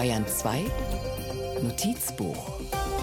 Bayern 2 Notizbuch.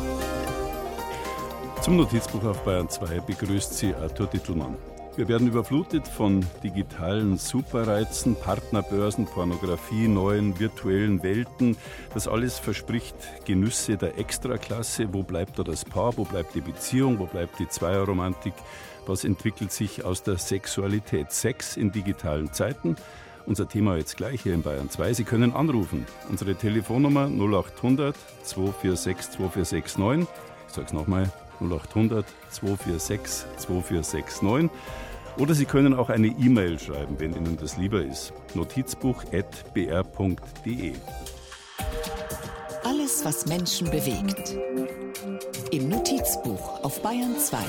Zum Notizbuch auf Bayern 2 begrüßt Sie Arthur Dittelmann. Wir werden überflutet von digitalen Superreizen, Partnerbörsen, Pornografie, neuen virtuellen Welten. Das alles verspricht Genüsse der Extraklasse. Wo bleibt da das Paar? Wo bleibt die Beziehung? Wo bleibt die Zweierromantik? Was entwickelt sich aus der Sexualität? Sex in digitalen Zeiten? Unser Thema jetzt gleich hier in Bayern 2. Sie können anrufen. Unsere Telefonnummer 0800 246 2469. Ich sage es nochmal, 0800 246 2469. Oder Sie können auch eine E-Mail schreiben, wenn Ihnen das lieber ist. notizbuch@br.de. Alles, was Menschen bewegt. Im Notizbuch auf Bayern 2.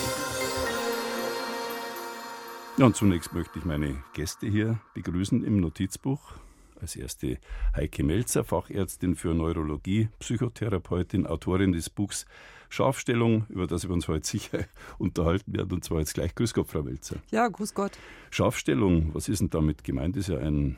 Ja, und zunächst möchte ich meine Gäste hier begrüßen im Notizbuch. Als erste Heike Melzer, Fachärztin für Neurologie, Psychotherapeutin, Autorin des Buchs Scharfstellung, über das wir uns heute sicher unterhalten werden. Und zwar jetzt gleich. Grüß Gott, Frau Melzer. Ja, grüß Gott. Scharfstellung, was ist denn damit gemeint? Das ist ja ein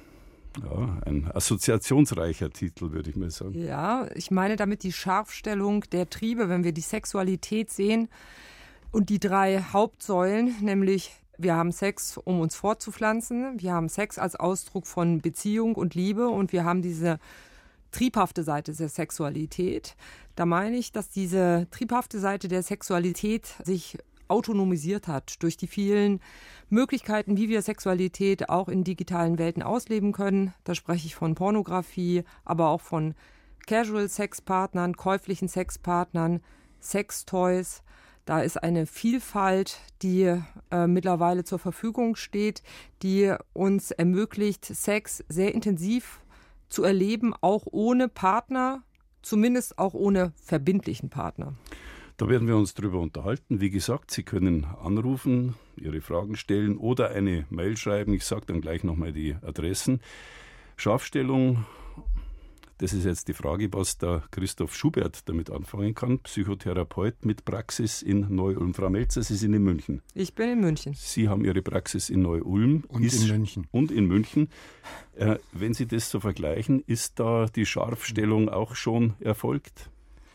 assoziationsreicher Titel, würde ich mal sagen. Ja, ich meine damit die Scharfstellung der Triebe, wenn wir die Sexualität sehen und die 3 Hauptsäulen, nämlich wir haben Sex, um uns fortzupflanzen, wir haben Sex als Ausdruck von Beziehung und Liebe und wir haben diese triebhafte Seite der Sexualität. Da meine ich, dass diese triebhafte Seite der Sexualität sich autonomisiert hat durch die vielen Möglichkeiten, wie wir Sexualität auch in digitalen Welten ausleben können. Da spreche ich von Pornografie, aber auch von Casual-Sexpartnern, käuflichen Sexpartnern, Sextoys. Da ist eine Vielfalt, die mittlerweile zur Verfügung steht, die uns ermöglicht, Sex sehr intensiv zu erleben, auch ohne Partner, zumindest auch ohne verbindlichen Partner. Da werden wir uns drüber unterhalten. Wie gesagt, Sie können anrufen, Ihre Fragen stellen oder eine Mail schreiben. Ich sage dann gleich nochmal die Adressen. Scharfstellung, das ist jetzt die Frage, was der Christoph Schubert damit anfangen kann. Psychotherapeut mit Praxis in Neu-Ulm. Frau Melzer, Sie sind in München. Ich bin in München. Sie haben Ihre Praxis in Neu-Ulm. Und in München. Und in München. Wenn Sie das so vergleichen, ist da die Scharfstellung auch schon erfolgt?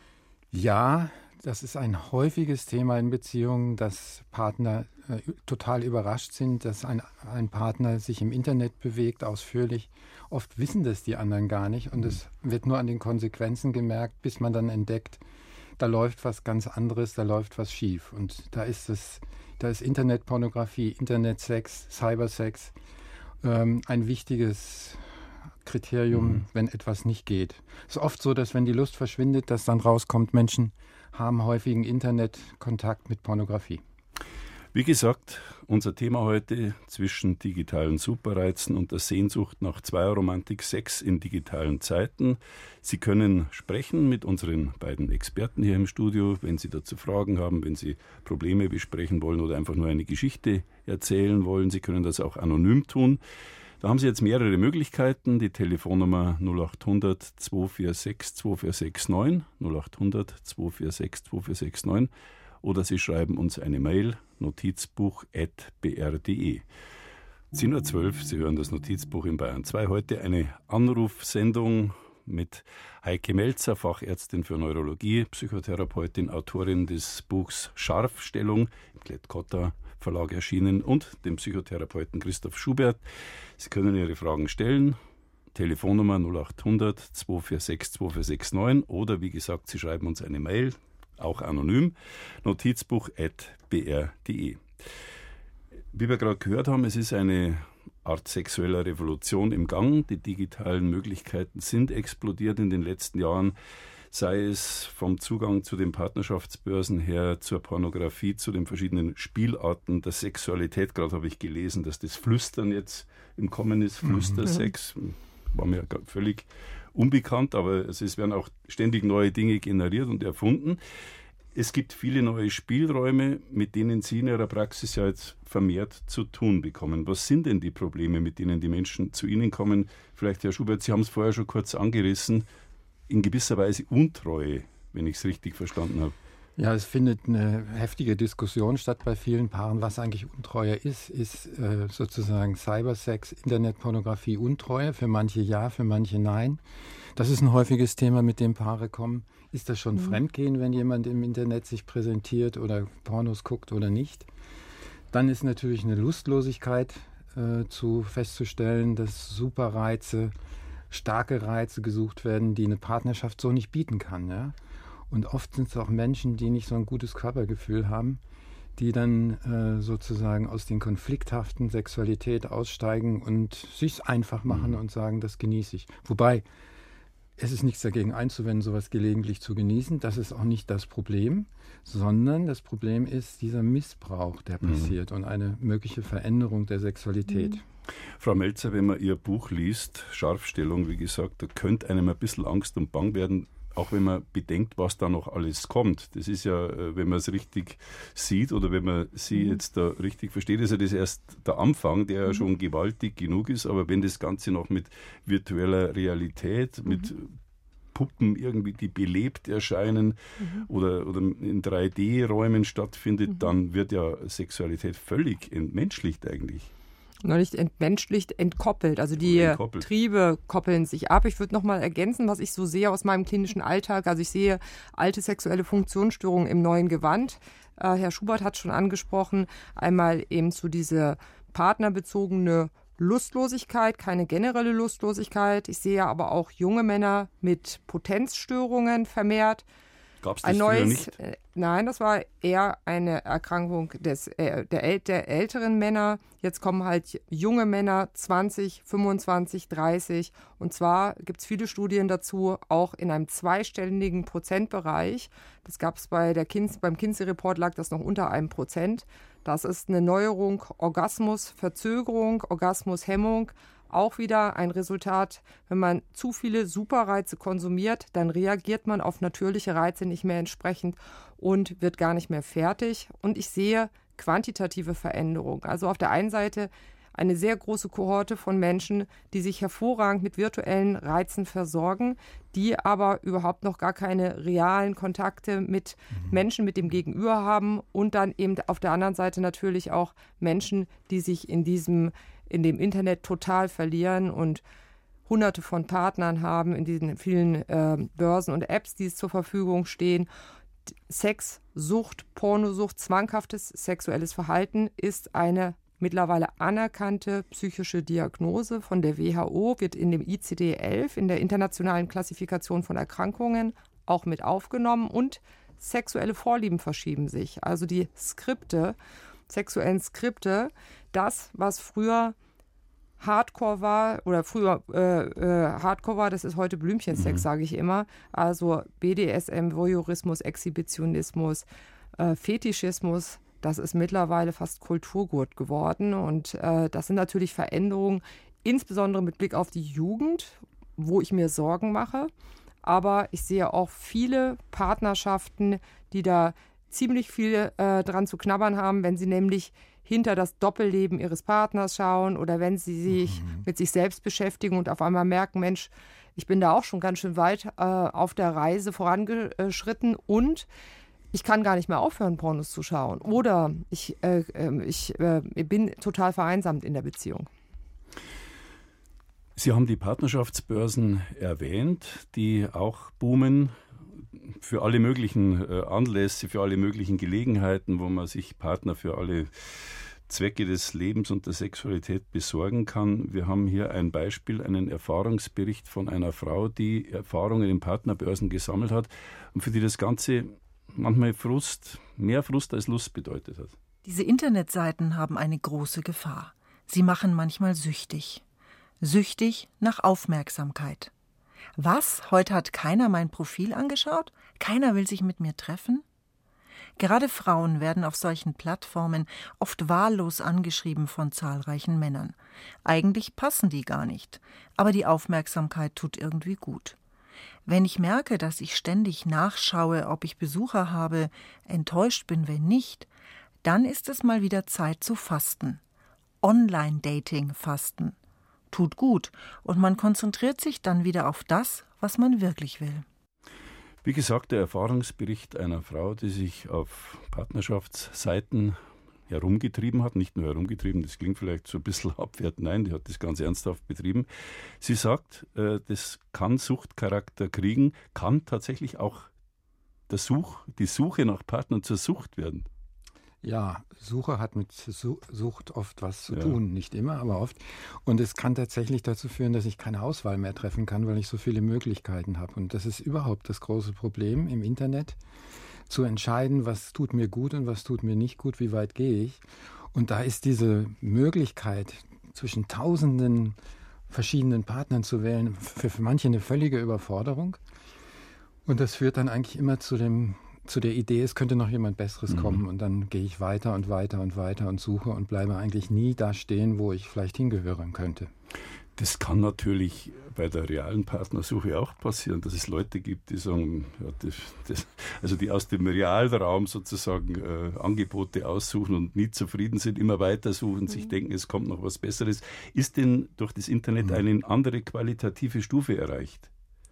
Ja, das ist ein häufiges Thema in Beziehungen, dass Partner total überrascht sind, dass ein Partner sich im Internet bewegt, ausführlich. Oft wissen das die anderen gar nicht und es wird nur an den Konsequenzen gemerkt, bis man dann entdeckt, da läuft was ganz anderes, da läuft was schief. Und da ist Internetpornografie, Internetsex, Cybersex ein wichtiges Kriterium, wenn etwas nicht geht. Es ist oft so, dass wenn die Lust verschwindet, dass dann rauskommt, Menschen haben häufigen Internetkontakt mit Pornografie. Wie gesagt, unser Thema heute zwischen digitalen Superreizen und der Sehnsucht nach Zweierromantik, Sex in digitalen Zeiten. Sie können sprechen mit unseren beiden Experten hier im Studio, wenn Sie dazu Fragen haben, wenn Sie Probleme besprechen wollen oder einfach nur eine Geschichte erzählen wollen. Sie können das auch anonym tun. Da haben Sie jetzt mehrere Möglichkeiten. Die Telefonnummer 0800 246 2469, 0800 246 2469. Oder Sie schreiben uns eine Mail, notizbuch@br.de. 10.12 Uhr, Sie hören das Notizbuch in Bayern 2. Heute eine Anrufsendung mit Heike Melzer, Fachärztin für Neurologie, Psychotherapeutin, Autorin des Buchs Scharfstellung, im Klett-Cotta Verlag erschienen, und dem Psychotherapeuten Christoph Schubert. Sie können Ihre Fragen stellen. Telefonnummer 0800 246 2469 oder wie gesagt, Sie schreiben uns eine Mail, auch anonym, notizbuch@br.de. Wie wir gerade gehört haben, es ist eine Art sexueller Revolution im Gang. Die digitalen Möglichkeiten sind explodiert in den letzten Jahren, sei es vom Zugang zu den Partnerschaftsbörsen her, zur Pornografie, zu den verschiedenen Spielarten der Sexualität. Gerade habe ich gelesen, dass das Flüstern jetzt im Kommen ist, Flüstersex. War mir völlig unbekannt, aber es werden auch ständig neue Dinge generiert und erfunden. Es gibt viele neue Spielräume, mit denen Sie in Ihrer Praxis ja jetzt vermehrt zu tun bekommen. Was sind denn die Probleme, mit denen die Menschen zu Ihnen kommen? Vielleicht, Herr Schubert, Sie haben es vorher schon kurz angerissen, in gewisser Weise Untreue, wenn ich es richtig verstanden habe. Ja, es findet eine heftige Diskussion statt bei vielen Paaren, was eigentlich Untreue ist. Ist sozusagen Cybersex, Internetpornografie Untreue? Für manche ja, für manche nein. Das ist ein häufiges Thema, mit dem Paare kommen. Ist das schon Fremdgehen, wenn jemand im Internet sich präsentiert oder Pornos guckt oder nicht? Dann ist natürlich eine Lustlosigkeit festzustellen, dass Superreize, starke Reize gesucht werden, die eine Partnerschaft so nicht bieten kann, ja? Und oft sind es auch Menschen, die nicht so ein gutes Körpergefühl haben, die dann sozusagen aus den konflikthaften Sexualität aussteigen und sich's einfach machen und sagen, das genieße ich. Wobei, es ist nichts dagegen einzuwenden, sowas gelegentlich zu genießen. Das ist auch nicht das Problem, sondern das Problem ist dieser Missbrauch, der passiert und eine mögliche Veränderung der Sexualität. Frau Melzer, wenn man Ihr Buch liest, Scharfstellung, wie gesagt, da könnte einem ein bisschen Angst und Bang werden, auch wenn man bedenkt, was da noch alles kommt. Das ist ja, wenn man es richtig sieht oder wenn man sie jetzt da richtig versteht, ist ja das erst der Anfang, der ja schon gewaltig genug ist. Aber wenn das Ganze noch mit virtueller Realität, mit Puppen irgendwie, die belebt erscheinen oder in 3D-Räumen stattfindet, dann wird ja Sexualität völlig entmenschlicht eigentlich. Noch nicht entmenschlicht, entkoppelt. Also die Triebe koppeln sich ab. Ich würde noch mal ergänzen, was ich so sehe aus meinem klinischen Alltag. Also ich sehe alte sexuelle Funktionsstörungen im neuen Gewand. Herr Schubert hat schon angesprochen, einmal eben zu diese partnerbezogene Lustlosigkeit, keine generelle Lustlosigkeit. Ich sehe aber auch junge Männer mit Potenzstörungen vermehrt. Gab es das früher nicht? Nein, das war eher eine Erkrankung der älteren Männer. Jetzt kommen halt junge Männer, 20, 25, 30. Und zwar gibt es viele Studien dazu, auch in einem zweistelligen Prozentbereich. Das gab es beim Kinsey-Report lag das noch unter 1%. Das ist eine Neuerung, Orgasmusverzögerung, Orgasmushemmung. Auch wieder ein Resultat, wenn man zu viele Superreize konsumiert, dann reagiert man auf natürliche Reize nicht mehr entsprechend und wird gar nicht mehr fertig. Und ich sehe quantitative Veränderung. Also auf der einen Seite eine sehr große Kohorte von Menschen, die sich hervorragend mit virtuellen Reizen versorgen, die aber überhaupt noch gar keine realen Kontakte mit Menschen, mit dem Gegenüber haben. Und dann eben auf der anderen Seite natürlich auch Menschen, die sich in dem Internet total verlieren und Hunderte von Partnern haben in diesen vielen Börsen und Apps, die es zur Verfügung stehen. Sexsucht, Pornosucht, zwanghaftes sexuelles Verhalten ist eine mittlerweile anerkannte psychische Diagnose von der WHO, wird in dem ICD-11, in der internationalen Klassifikation von Erkrankungen, auch mit aufgenommen. Und sexuelle Vorlieben verschieben sich. Also die sexuellen Skripte, das, was früher Hardcore war, oder früher Hardcore war, das ist heute Blümchensex, sage ich immer. Also BDSM, Voyeurismus, Exhibitionismus, Fetischismus, das ist mittlerweile fast Kulturgut geworden. Und das sind natürlich Veränderungen, insbesondere mit Blick auf die Jugend, wo ich mir Sorgen mache. Aber ich sehe auch viele Partnerschaften, die da ziemlich viel dran zu knabbern haben, wenn sie nämlich hinter das Doppelleben ihres Partners schauen oder wenn sie sich mit sich selbst beschäftigen und auf einmal merken, Mensch, ich bin da auch schon ganz schön weit auf der Reise vorangeschritten und ich kann gar nicht mehr aufhören, Pornos zu schauen. Oder ich bin total vereinsamt in der Beziehung. Sie haben die Partnerschaftsbörsen erwähnt, die auch boomen für alle möglichen Anlässe, für alle möglichen Gelegenheiten, wo man sich Partner für alle Zwecke des Lebens und der Sexualität besorgen kann. Wir haben hier ein Beispiel, einen Erfahrungsbericht von einer Frau, die Erfahrungen in Partnerbörsen gesammelt hat und für die das Ganze manchmal mehr Frust als Lust bedeutet hat. Diese Internetseiten haben eine große Gefahr. Sie machen manchmal süchtig. Süchtig nach Aufmerksamkeit. Was? Heute hat keiner mein Profil angeschaut? Keiner will sich mit mir treffen? Gerade Frauen werden auf solchen Plattformen oft wahllos angeschrieben von zahlreichen Männern. Eigentlich passen die gar nicht, aber die Aufmerksamkeit tut irgendwie gut. Wenn ich merke, dass ich ständig nachschaue, ob ich Besucher habe, enttäuscht bin, wenn nicht, dann ist es mal wieder Zeit zu fasten. Online-Dating-Fasten. Tut gut und man konzentriert sich dann wieder auf das, was man wirklich will. Wie gesagt, der Erfahrungsbericht einer Frau, die sich auf Partnerschaftsseiten herumgetrieben hat, nicht nur herumgetrieben, das klingt vielleicht so ein bisschen abwertend, nein, die hat das ganz ernsthaft betrieben. Sie sagt, das kann Suchtcharakter kriegen, kann tatsächlich auch die Suche nach Partnern zur Sucht werden. Ja, Suche hat mit Sucht oft was zu tun, nicht immer, aber oft. Und es kann tatsächlich dazu führen, dass ich keine Auswahl mehr treffen kann, weil ich so viele Möglichkeiten habe. Und das ist überhaupt das große Problem im Internet, zu entscheiden, was tut mir gut und was tut mir nicht gut, wie weit gehe ich. Und da ist diese Möglichkeit, zwischen tausenden verschiedenen Partnern zu wählen, für manche eine völlige Überforderung. Und das führt dann eigentlich immer zu der Idee, es könnte noch jemand Besseres kommen. Und dann gehe ich weiter und weiter und weiter und suche und bleibe eigentlich nie da stehen, wo ich vielleicht hingehören könnte. Das kann natürlich bei der realen Partnersuche auch passieren, dass es Leute gibt, die sagen, ja, also die aus dem Realraum sozusagen Angebote aussuchen und nie zufrieden sind, immer weiter suchen, sich denken, es kommt noch was Besseres. Ist denn durch das Internet eine andere qualitative Stufe erreicht?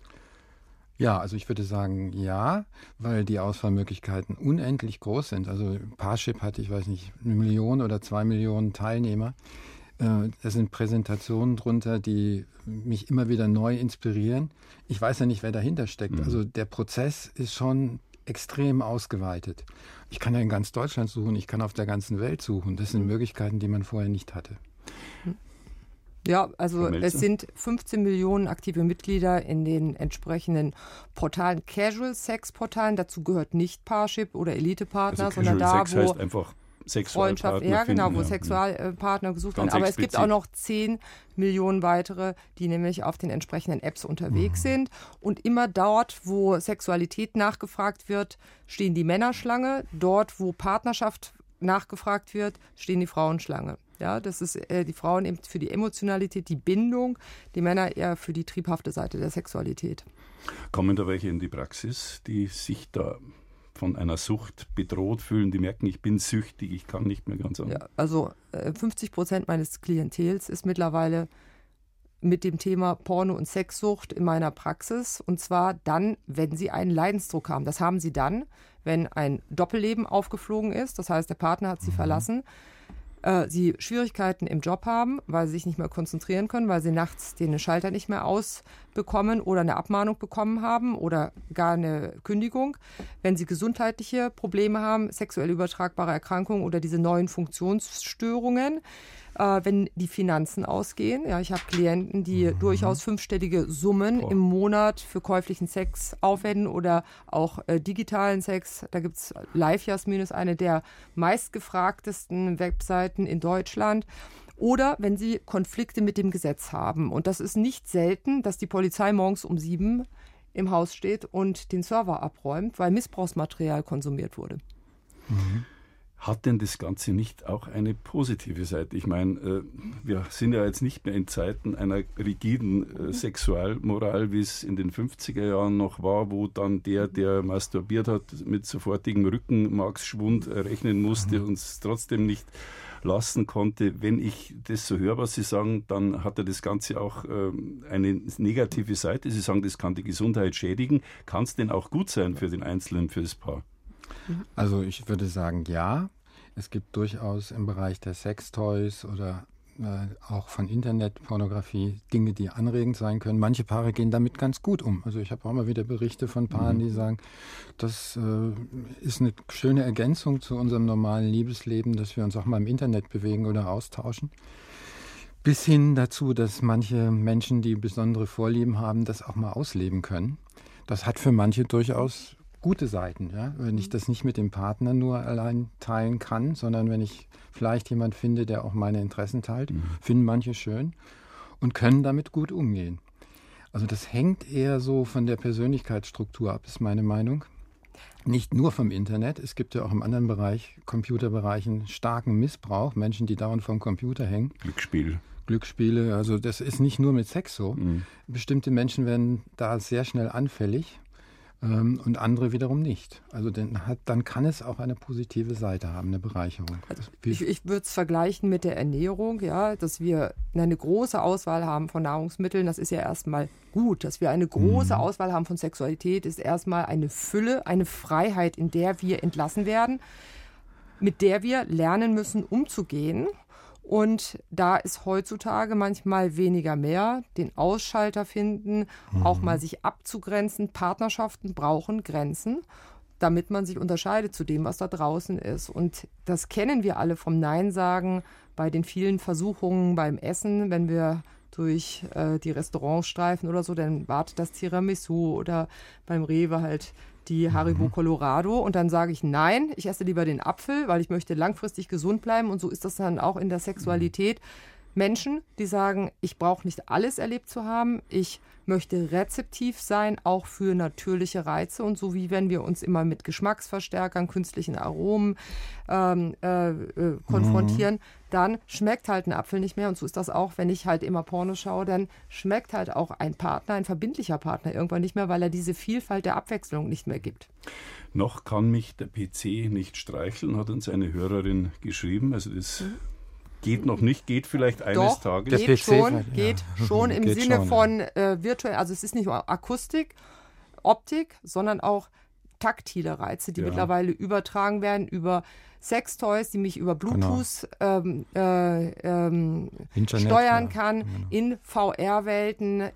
Ja, also ich würde sagen, ja, weil die Auswahlmöglichkeiten unendlich groß sind. Also Parship hat, ich weiß nicht, 1 Million oder 2 Millionen Teilnehmer. Da sind Präsentationen drunter, die mich immer wieder neu inspirieren. Ich weiß ja nicht, wer dahinter steckt. Also der Prozess ist schon extrem ausgeweitet. Ich kann ja in ganz Deutschland suchen, ich kann auf der ganzen Welt suchen. Das sind Möglichkeiten, die man vorher nicht hatte. Ja, also es sind 15 Millionen aktive Mitglieder in den entsprechenden Portalen, Casual-Sex-Portalen. Dazu gehört nicht Parship oder Elite-Partner, also sondern da, Sex wo heißt einfach Sexualpartner Freundschaft, genau, wo finden, Sexualpartner gesucht werden. Ganz Aber explizit. es gibt auch noch 10 Millionen weitere, die nämlich auf den entsprechenden Apps unterwegs sind. Und immer dort, wo Sexualität nachgefragt wird, stehen die Männer Schlange. Dort, wo Partnerschaft nachgefragt wird, stehen die Frauen Schlange. Ja, das ist die Frauen eben für die Emotionalität, die Bindung, die Männer eher für die triebhafte Seite der Sexualität. Kommen da welche in die Praxis, die sich da von einer Sucht bedroht fühlen, die merken, ich bin süchtig, ich kann nicht mehr ganz anders? Ja, also 50% meines Klientels ist mittlerweile mit dem Thema Porno- und Sexsucht in meiner Praxis. Und zwar dann, wenn sie einen Leidensdruck haben. Das haben sie dann, wenn ein Doppelleben aufgeflogen ist. Das heißt, der Partner hat sie verlassen. Sie Schwierigkeiten im Job haben, weil sie sich nicht mehr konzentrieren können, weil sie nachts den Schalter nicht mehr ausbekommen oder eine Abmahnung bekommen haben oder gar eine Kündigung. Wenn sie gesundheitliche Probleme haben, sexuell übertragbare Erkrankungen oder diese neuen Funktionsstörungen, wenn die Finanzen ausgehen. Ja, ich habe Klienten, die durchaus 5-stellige Summen im Monat für käuflichen Sex aufwenden oder auch digitalen Sex. Da gibt es LiveJasmin, ist eine der meistgefragtesten Webseiten in Deutschland. Oder wenn sie Konflikte mit dem Gesetz haben. Und das ist nicht selten, dass die Polizei morgens um 7 im Haus steht und den Server abräumt, weil Missbrauchsmaterial konsumiert wurde. Hat denn das Ganze nicht auch eine positive Seite? Ich meine, wir sind ja jetzt nicht mehr in Zeiten einer rigiden Sexualmoral, wie es in den 50er Jahren noch war, wo dann der masturbiert hat, mit sofortigem Rückenmarksschwund rechnen musste und es trotzdem nicht lassen konnte. Wenn ich das so höre, was Sie sagen, dann hat das Ganze auch eine negative Seite. Sie sagen, das kann die Gesundheit schädigen. Kann es denn auch gut sein für den Einzelnen, für das Paar? Also ich würde sagen, ja. Es gibt durchaus im Bereich der Sextoys oder auch von Internetpornografie Dinge, die anregend sein können. Manche Paare gehen damit ganz gut um. Also ich habe auch mal wieder Berichte von Paaren, die sagen, das ist eine schöne Ergänzung zu unserem normalen Liebesleben, dass wir uns auch mal im Internet bewegen oder austauschen. Bis hin dazu, dass manche Menschen, die besondere Vorlieben haben, das auch mal ausleben können. Das hat für manche durchaus gute Seiten, ja? Wenn ich das nicht mit dem Partner nur allein teilen kann, sondern wenn ich vielleicht jemand finde, der auch meine Interessen teilt, finden manche schön und können damit gut umgehen. Also das hängt eher so von der Persönlichkeitsstruktur ab, ist meine Meinung. Nicht nur vom Internet, es gibt ja auch im anderen Bereich, Computerbereichen, starken Missbrauch, Menschen, die dauernd vom Computer hängen. Glücksspiele, also das ist nicht nur mit Sex so. Bestimmte Menschen werden da sehr schnell anfällig. und andere wiederum nicht. Also dann kann es auch eine positive Seite haben, eine Bereicherung. Also ich würde es vergleichen mit der Ernährung, ja, dass wir eine große Auswahl haben von Nahrungsmitteln. Das ist ja erstmal gut. Dass wir eine große Auswahl haben von Sexualität, ist erstmal eine Fülle, eine Freiheit, in der wir entlassen werden, mit der wir lernen müssen, umzugehen. Und da ist heutzutage manchmal weniger mehr, den Ausschalter finden, auch mal sich abzugrenzen. Partnerschaften brauchen Grenzen, damit man sich unterscheidet zu dem, was da draußen ist. Und das kennen wir alle vom Nein sagen bei den vielen Versuchungen beim Essen, wenn wir durch die Restaurants streifen oder so, dann wartet das Tiramisu oder beim Rewe halt die Haribo Colorado und dann sage ich nein, ich esse lieber den Apfel, weil ich möchte langfristig gesund bleiben und so ist das dann auch in der Sexualität. Menschen, die sagen, ich brauche nicht alles erlebt zu haben, ich möchte rezeptiv sein, auch für natürliche Reize und so wie wenn wir uns immer mit Geschmacksverstärkern, künstlichen Aromen konfrontieren, dann schmeckt halt ein Apfel nicht mehr und so ist das auch, wenn ich halt immer Porno schaue, dann schmeckt halt auch ein Partner, ein verbindlicher Partner irgendwann nicht mehr, weil er diese Vielfalt der Abwechslung nicht mehr gibt. Noch kann mich der PC nicht streicheln, hat uns eine Hörerin geschrieben, also das geht noch nicht, geht vielleicht eines Tages. Geht schon im Sinne von virtuell, also es ist nicht nur Akustik, Optik, sondern auch taktile Reize, die mittlerweile übertragen werden über Sextoys, die mich über Bluetooth steuern kann, in VR-Welten,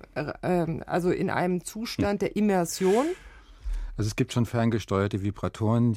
also in einem Zustand der Immersion. Also es gibt schon ferngesteuerte Vibratoren,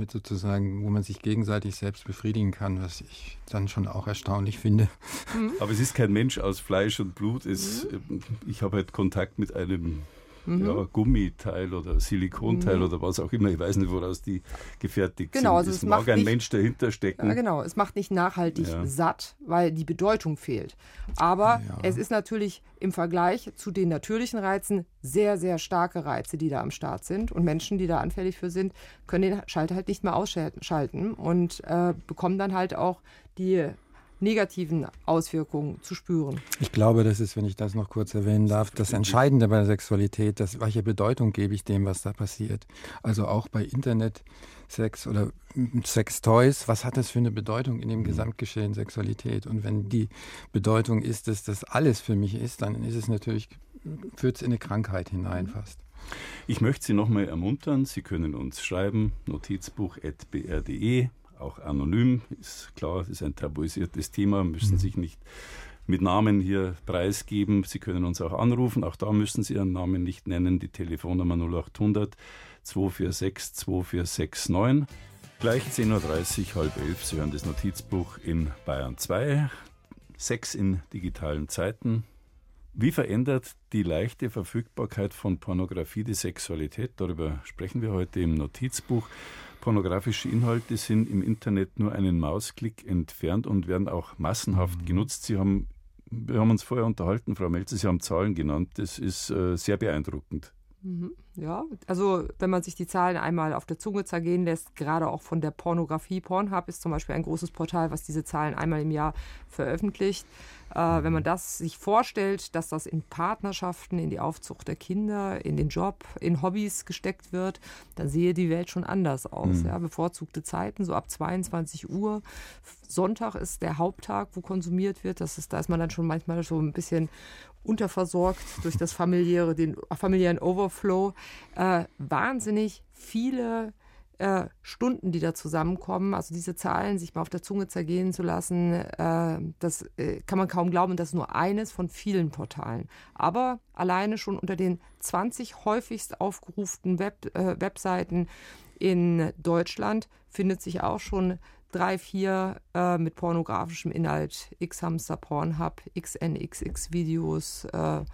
wo man sich gegenseitig selbst befriedigen kann, was ich dann schon auch erstaunlich finde. Aber es ist kein Mensch aus Fleisch und Blut. Ich habe halt Kontakt mit einem Gummiteil oder Silikonteil oder was auch immer. Ich weiß nicht, woraus die gefertigt sind. Also es mag ein Mensch dahinter stecken. Ja, genau. Es macht nicht nachhaltig satt, weil die Bedeutung fehlt. Aber es ist natürlich im Vergleich zu den natürlichen Reizen sehr, sehr starke Reize, die da am Start sind. Und Menschen, die da anfällig für sind, können den Schalter halt nicht mehr ausschalten und bekommen dann halt auch die negativen Auswirkungen zu spüren. Ich glaube, das ist, wenn ich das noch kurz erwähnen darf, das Entscheidende bei der Sexualität, welche Bedeutung gebe ich dem, was da passiert. Also auch bei Internetsex oder Sextoys, was hat das für eine Bedeutung in dem Gesamtgeschehen Sexualität? Und wenn die Bedeutung ist, dass das alles für mich ist, dann ist es natürlich, führt es in eine Krankheit hinein fast. Ich möchte Sie nochmal ermuntern, Sie können uns schreiben, notizbuch@br.de, auch anonym, ist klar, ist ein tabuisiertes Thema, müssen sich nicht mit Namen hier preisgeben. Sie können uns auch anrufen, auch da müssen Sie Ihren Namen nicht nennen, die Telefonnummer 0800 246 2469. Gleich 10.30 Uhr, 10:30, Sie hören das Notizbuch in Bayern 2, Sex in digitalen Zeiten. Wie verändert die leichte Verfügbarkeit von Pornografie die Sexualität? Darüber sprechen wir heute im Notizbuch. Pornografische Inhalte sind im Internet nur einen Mausklick entfernt und werden auch massenhaft genutzt. Wir haben uns vorher unterhalten, Frau Melzer, Sie haben Zahlen genannt. Das ist sehr beeindruckend. Ja, also wenn man sich die Zahlen einmal auf der Zunge zergehen lässt, gerade auch von der Pornografie, Pornhub ist zum Beispiel ein großes Portal, was diese Zahlen einmal im Jahr veröffentlicht. Wenn man das sich vorstellt, dass das in Partnerschaften, in die Aufzucht der Kinder, in den Job, in Hobbys gesteckt wird, dann sehe die Welt schon anders aus. Ja, bevorzugte Zeiten, so ab 22 Uhr. Sonntag ist der Haupttag, wo konsumiert wird. Da ist man dann schon manchmal so ein bisschen unterversorgt durch den familiären Overflow. Wahnsinnig viele Stunden, die da zusammenkommen, also diese Zahlen sich mal auf der Zunge zergehen zu lassen, das kann man kaum glauben, das ist nur eines von vielen Portalen. Aber alleine schon unter den 20 häufigst aufgerufenen Webseiten in Deutschland findet sich auch schon 3, 4 mit pornografischem Inhalt, X-Hamster, Pornhub, XNXX-Videos,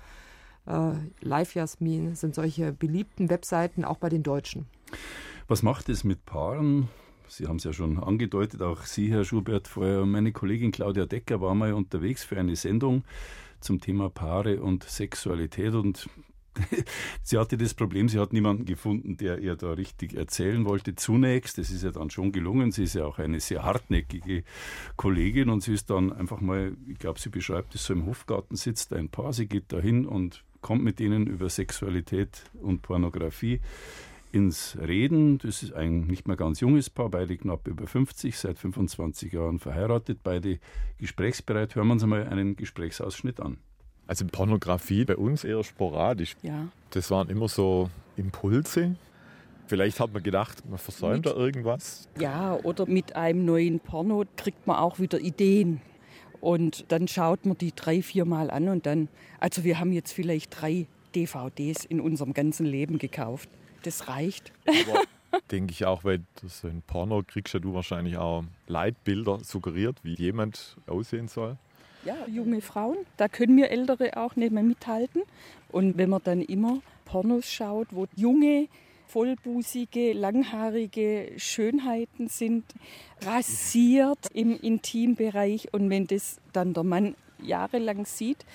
Live Jasmin sind solche beliebten Webseiten auch bei den Deutschen. Was macht es mit Paaren? Sie haben es ja schon angedeutet, auch Sie, Herr Schubert, vorher. Meine Kollegin Claudia Decker war mal unterwegs für eine Sendung zum Thema Paare und Sexualität und sie hatte das Problem, sie hat niemanden gefunden, der ihr da richtig erzählen wollte. Zunächst, das ist ja dann schon gelungen, sie ist ja auch eine sehr hartnäckige Kollegin und sie ist dann einfach mal, ich glaube, sie beschreibt es so, im Hofgarten sitzt ein Paar, sie geht da hin und kommt mit denen über Sexualität und Pornografie ins Reden. Das ist ein nicht mehr ganz junges Paar, beide knapp über 50, seit 25 Jahren verheiratet, beide gesprächsbereit. Hören wir uns einmal einen Gesprächsausschnitt an. Also Pornografie bei uns eher sporadisch. Ja. Das waren immer so Impulse. Vielleicht hat man gedacht, man versäumt da irgendwas. Ja, oder mit einem neuen Porno kriegt man auch wieder Ideen. Und dann schaut man die 3-4 Mal an und dann, also wir haben jetzt vielleicht 3 DVDs in unserem ganzen Leben gekauft. Das reicht. Aber denke ich auch, weil so ein Porno kriegst ja du wahrscheinlich auch Leitbilder suggeriert, wie jemand aussehen soll. Ja, junge Frauen, da können wir Ältere auch nicht mehr mithalten. Und wenn man dann immer Pornos schaut, wo junge, vollbusige, langhaarige Schönheiten sind, rasiert im Intimbereich. Und wenn das dann der Mann jahrelang sieht.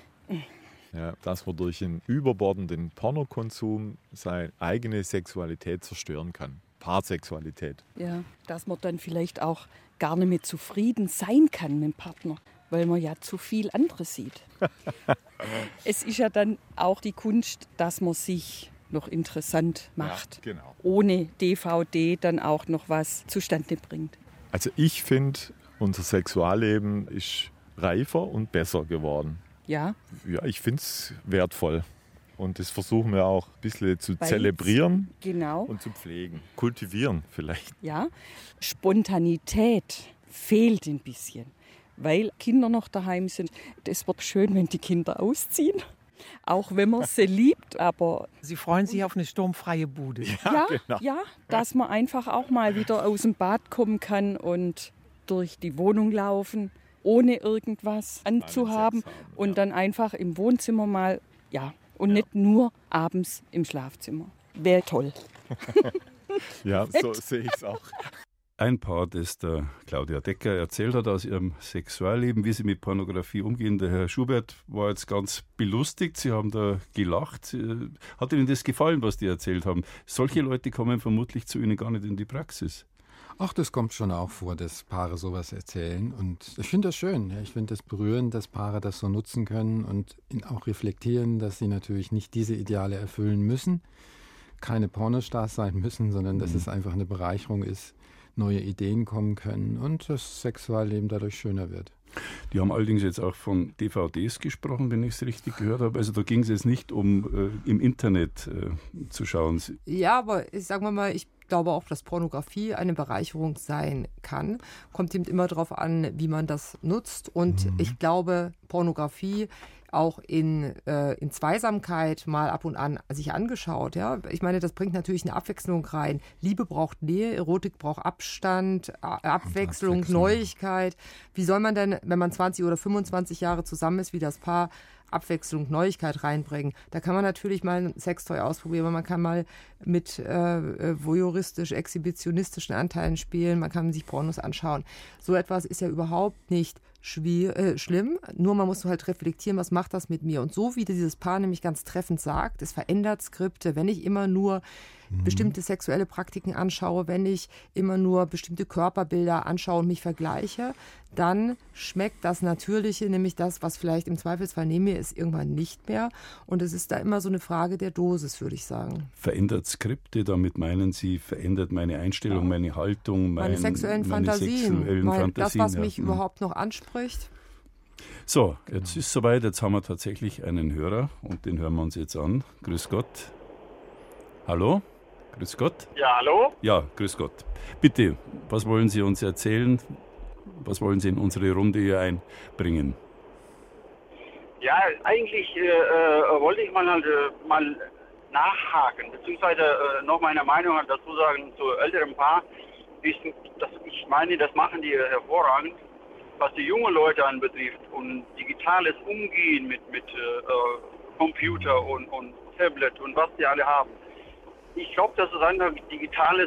Ja, dass man durch einen überbordenden Pornokonsum seine eigene Sexualität zerstören kann. Paarsexualität. Ja, dass man dann vielleicht auch gar nicht mehr zufrieden sein kann mit dem Partner, weil man ja zu viel anderes sieht. Es ist ja dann auch die Kunst, dass man sich noch interessant macht. Ja, genau. Ohne DVD dann auch noch was zustande bringt. Also ich finde, unser Sexualleben ist reifer und besser geworden. Ja. Ja, ich finde es wertvoll. Und das versuchen wir auch ein bisschen zu zelebrieren Genau. und zu pflegen. Kultivieren vielleicht. Ja. Spontanität fehlt ein bisschen, weil Kinder noch daheim sind. Das wird schön, wenn die Kinder ausziehen. Auch wenn man sie liebt, aber... Sie freuen sich auf eine sturmfreie Bude. Ja, genau. ja, dass man einfach auch mal wieder aus dem Bad kommen kann und durch die Wohnung laufen, ohne irgendwas anzuhaben und dann einfach im Wohnzimmer mal, und nicht nur abends im Schlafzimmer. Wäre toll. Ja, so sehe ich es auch. Ein Paar, das der Claudia Decker erzählt hat aus ihrem Sexualleben, wie sie mit Pornografie umgehen. Der Herr Schubert war jetzt ganz belustigt. Sie haben da gelacht. Hat Ihnen das gefallen, was die erzählt haben? Solche Leute kommen vermutlich zu Ihnen gar nicht in die Praxis. Ach, das kommt schon auch vor, dass Paare sowas erzählen. Und ich finde das schön. Ja. Ich finde das berührend, dass Paare das so nutzen können und auch reflektieren, dass sie natürlich nicht diese Ideale erfüllen müssen, keine Pornostars sein müssen, sondern dass es einfach eine Bereicherung ist, neue Ideen kommen können und das Sexualleben dadurch schöner wird. Die haben allerdings jetzt auch von DVDs gesprochen, wenn ich es richtig gehört habe. Also da ging es jetzt nicht um im Internet zu schauen. Ja, aber sagen mal, ich glaube auch, dass Pornografie eine Bereicherung sein kann. Kommt eben immer darauf an, wie man das nutzt. Und ich glaube, Pornografie auch in Zweisamkeit mal ab und an sich angeschaut. Ja? Ich meine, das bringt natürlich eine Abwechslung rein. Liebe braucht Nähe, Erotik braucht Abstand, Abwechslung, Neuigkeit. Wie soll man denn, wenn man 20 oder 25 Jahre zusammen ist, wie das Paar, Abwechslung, Neuigkeit reinbringen? Da kann man natürlich mal ein Sextoy ausprobieren, man kann mal mit voyeuristisch-exhibitionistischen Anteilen spielen, man kann sich Pornos anschauen. So etwas ist ja überhaupt nicht schlimm, nur man muss halt reflektieren, was macht das mit mir? Und so wie dieses Paar nämlich ganz treffend sagt, es verändert Skripte, wenn ich immer nur bestimmte sexuelle Praktiken anschaue, wenn ich immer nur bestimmte Körperbilder anschaue und mich vergleiche, dann schmeckt das Natürliche, nämlich das, was vielleicht im Zweifelsfall neben mir ist, irgendwann nicht mehr. Und es ist da immer so eine Frage der Dosis, würde ich sagen. Verändert Skripte, damit meinen Sie, verändert meine Einstellung, meine Haltung, meine sexuellen Fantasien, das, was mich überhaupt noch anspricht. So, jetzt ist soweit, jetzt haben wir tatsächlich einen Hörer und den hören wir uns jetzt an. Grüß Gott. Hallo? Grüß Gott. Ja, hallo? Ja, grüß Gott. Bitte, was wollen Sie uns erzählen? Was wollen Sie in unsere Runde hier einbringen? Ja, eigentlich wollte ich mal nachhaken, beziehungsweise noch meine Meinung dazu sagen zu älteren Paar. Ich meine, das machen die hervorragend, was die jungen Leute anbetrifft und digitales Umgehen mit Computer und Tablet und was die alle haben. Ich glaube, das ist einfach digitales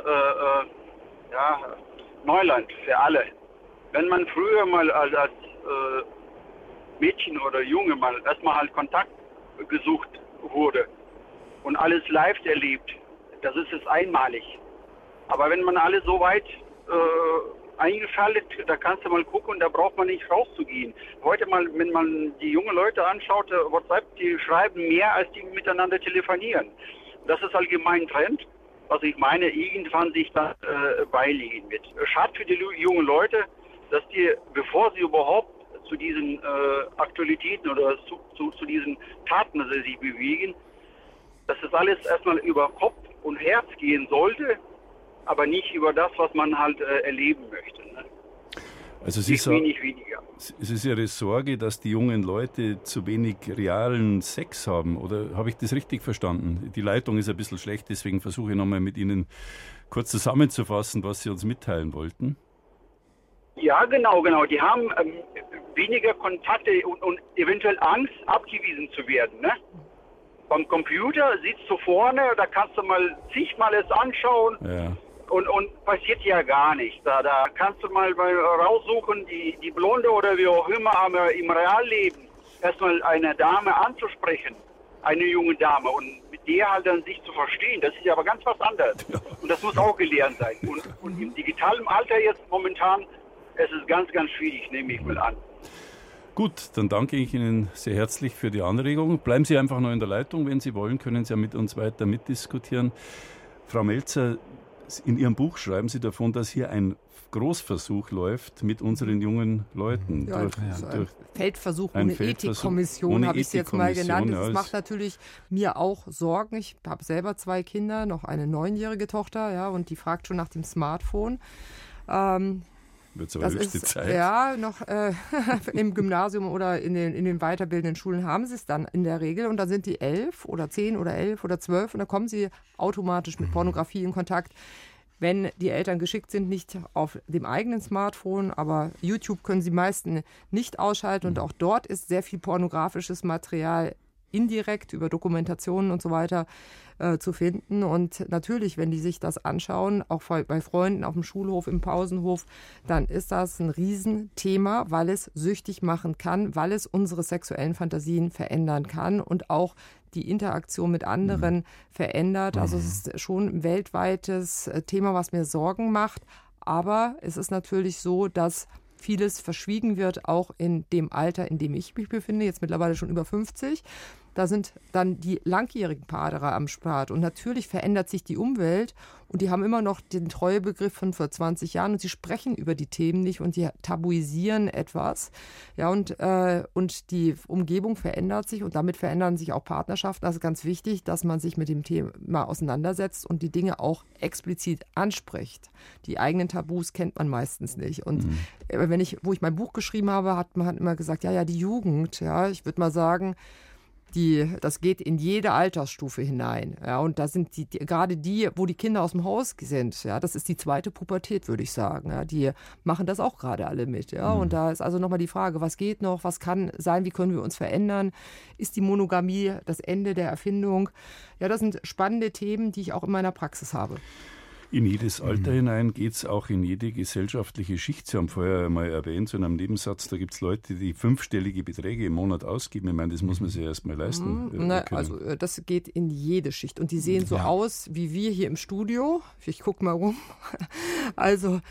Neuland für alle. Wenn man früher mal als Mädchen oder Junge mal erstmal halt Kontakt gesucht wurde und alles live erlebt, das ist es einmalig. Aber wenn man alle so weit eingeschaltet, da kannst du mal gucken, da braucht man nicht rauszugehen. Heute mal, wenn man die jungen Leute anschaut, WhatsApp, die schreiben mehr, als die miteinander telefonieren. Das ist allgemein Trend. Also ich meine, irgendwann sich das beilegen wird. Schade für die jungen Leute, dass die, bevor sie überhaupt zu diesen Aktualitäten oder zu diesen Taten sich bewegen, dass das alles erstmal über Kopf und Herz gehen sollte, aber nicht über das, was man halt erleben möchte. Ne? Also es ist Ihre Sorge, dass die jungen Leute zu wenig realen Sex haben, oder habe ich das richtig verstanden? Die Leitung ist ein bisschen schlecht, deswegen versuche ich nochmal mit Ihnen kurz zusammenzufassen, was Sie uns mitteilen wollten. Ja, genau. Die haben weniger Kontakte und eventuell Angst, abgewiesen zu werden. Ne? Beim Computer sitzt du vorne, da kannst du mal zigmal es anschauen. Ja. Und passiert ja gar nichts. Da kannst du mal raussuchen, die Blonde oder wie auch immer, aber im Realleben erstmal eine Dame anzusprechen, eine junge Dame, und mit der halt dann sich zu verstehen, das ist ja aber ganz was anderes. Ja. Und das muss auch gelernt sein. Und im digitalen Alter jetzt momentan, es ist ganz, ganz schwierig, nehme ich mal an. Gut, dann danke ich Ihnen sehr herzlich für die Anregung. Bleiben Sie einfach noch in der Leitung. Wenn Sie wollen, können Sie ja mit uns weiter mitdiskutieren. Frau Melzer, in Ihrem Buch schreiben Sie davon, dass hier ein Großversuch läuft mit unseren jungen Leuten. Ja, durch Feldversuch ohne Ethikkommission, habe ich es jetzt mal genannt. Das macht natürlich mir auch Sorgen. Ich habe selber 2 Kinder, noch eine 9-jährige Tochter, ja, und die fragt schon nach dem Smartphone. Wird aber höchste Zeit. Ja, noch im Gymnasium oder in den weiterbildenden Schulen haben sie es dann in der Regel. Und dann sind die 11 oder 10 oder 11 oder 12 und dann kommen sie automatisch mit Pornografie in Kontakt. Wenn die Eltern geschickt sind, nicht auf dem eigenen Smartphone, aber YouTube können sie meisten nicht ausschalten. Und auch dort ist sehr viel pornografisches Material indirekt über Dokumentationen und so weiter zu finden. Und natürlich, wenn die sich das anschauen, auch bei Freunden auf dem Schulhof, im Pausenhof, dann ist das ein Riesenthema, weil es süchtig machen kann, weil es unsere sexuellen Fantasien verändern kann und auch die Interaktion mit anderen verändert. Also es ist schon ein weltweites Thema, was mir Sorgen macht. Aber es ist natürlich so, dass vieles verschwiegen wird, auch in dem Alter, in dem ich mich befinde, jetzt mittlerweile schon über 50. Da sind dann die langjährigen Paare am Start. Und natürlich verändert sich die Umwelt und die haben immer noch den Treuebegriff von vor 20 Jahren und sie sprechen über die Themen nicht und sie tabuisieren etwas. Ja, und die Umgebung verändert sich und damit verändern sich auch Partnerschaften. Das ist ganz wichtig, dass man sich mit dem Thema auseinandersetzt und die Dinge auch explizit anspricht. Die eigenen Tabus kennt man meistens nicht. Und wo ich mein Buch geschrieben habe, hat man immer gesagt, ja, die Jugend, ja, ich würde mal sagen, das geht in jede Altersstufe hinein. Ja, und da sind gerade die, wo die Kinder aus dem Haus sind, ja, das ist die zweite Pubertät, würde ich sagen. Ja, die machen das auch gerade alle mit. Ja, und da ist also nochmal die Frage, was geht noch, was kann sein, wie können wir uns verändern? Ist die Monogamie das Ende der Erfindung? Ja, das sind spannende Themen, die ich auch in meiner Praxis habe. In jedes Alter hinein geht es auch in jede gesellschaftliche Schicht. Sie haben vorher mal erwähnt, so in einem Nebensatz, da gibt es Leute, die 5-stellige Beträge im Monat ausgeben. Ich meine, das muss man sich erst mal leisten. Also das geht in jede Schicht. Und die sehen so aus, wie wir hier im Studio. Ich gucke mal rum. Also